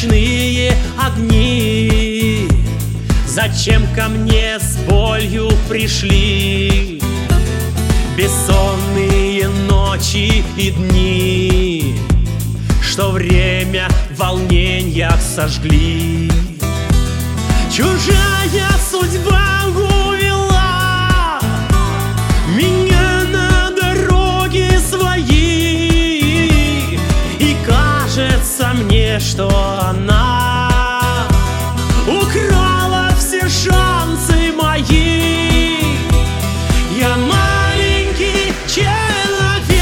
ночные огни? Зачем ко мне с болью пришли бессонные ночи и дни, что время в волнениях сожгли? Чужая судьба увела меня на дороги свои, и кажется мне, что она украла все шансы мои. Я маленький человек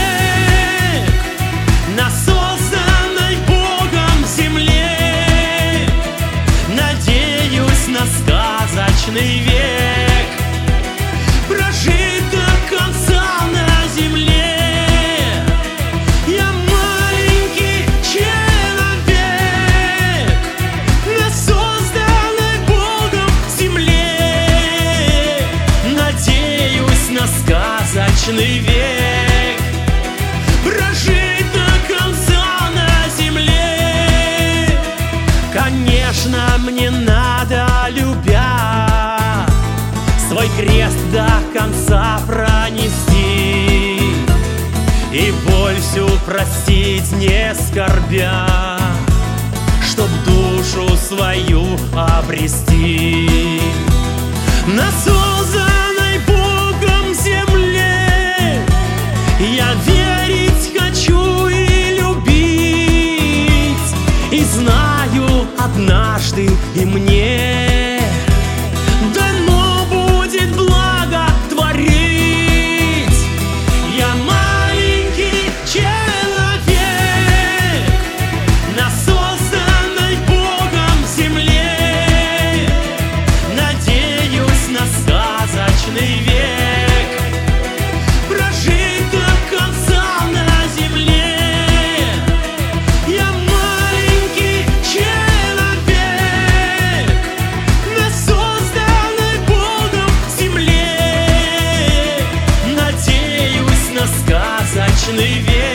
на созданной Богом земле, надеюсь на сказочный век, прожить до конца на земле. Я маленький человек на созданной Богом земле, надеюсь на сказочный век, прожить до конца на земле. Конечно, мне надо, любя, свой крест до конца пронести и боль всю простить, не скорбя, чтоб душу свою обрести. На созданной Богом земле я верить хочу и любить, и знаю, однажды и мне дано будет благо творить. Я маленький человек на созданной Богом земле, надеюсь на сказочный век, прожить до конца на земле. Я маленький человек на созданной Богом земле, надеюсь на сказочный век.